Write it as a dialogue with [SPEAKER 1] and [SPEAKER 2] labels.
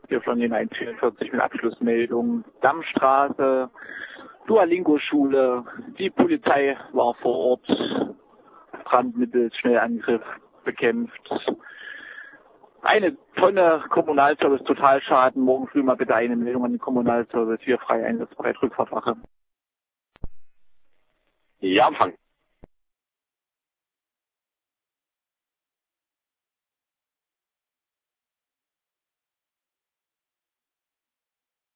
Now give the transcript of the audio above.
[SPEAKER 1] hier schon in 144 mit Abschlussmeldung. Dammstraße, Duolingo-Schule, die Polizei war vor Ort, Brand mittels Schnellangriff bekämpft. Eine Tonne Kommunalservice Totalschaden. Morgen früh mal bitte eine Meldung an den Kommunalservice. Hier frei einsatzbereit Rückfahrtwache.
[SPEAKER 2] Ja, Empfang.